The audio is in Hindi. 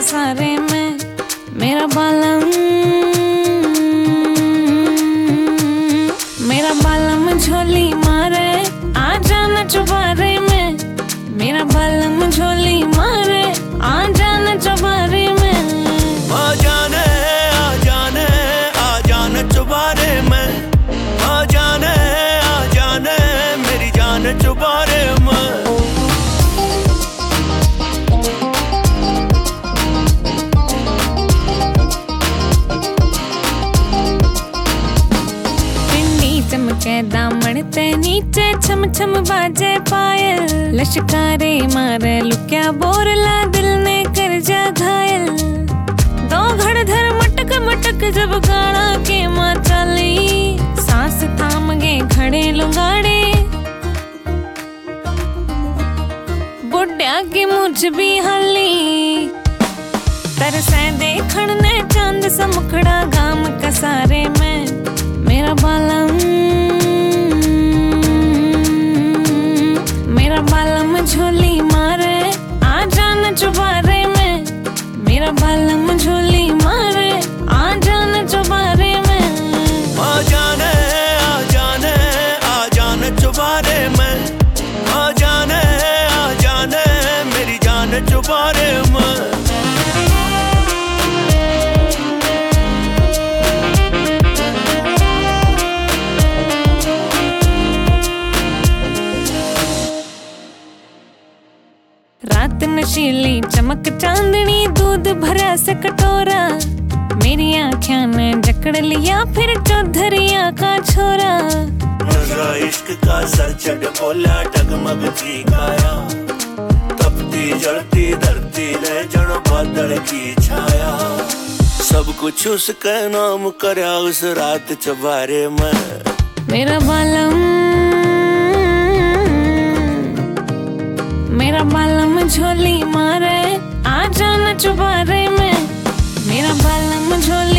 कसारे में मेरा बालम झोली मारे आ जाना चुबारे में मेरा बालम झोली मारे आ जाना चुबारे में आ जाने आ जाने आ जाने चुबारे में आ जाने मेरी जान चुबारे में चमके दामन ते नीचे छम छम बाजे पायल लश्कारे मारे लुक्या बोरला दिल ने कर जा घायल दो घड़धर मटक मटक जब गाना के माँ चली सांस थाम गए खड़े लुगाड़े बुढ़िया की मुझ भी हली तरसे देखण ने चांद सा मुखड़ा गाम कसारे में मेरा बालम झोली मारे आ जाना चुबारे में मेरा बालम झोली मारे आ जाना चुबारे में आ जाने आ जाने चुबारे में आ जाने मेरी जान चुबारे में रात नशीली चमक चांदनी दूध भरा से कटोरा मेरी आँखों ने जकड़ लिया फिर चौधरिया का छोरा नजरा इश्क का सर चढ़ बोला डगमग की काया तपती जलती धरती ने जड़ बादल की छाया सब कुछ उसका नाम करया उस रात चुबारे में मेरा बालम झोली मारे आ जाना चुबारे में मेरा बालम झोली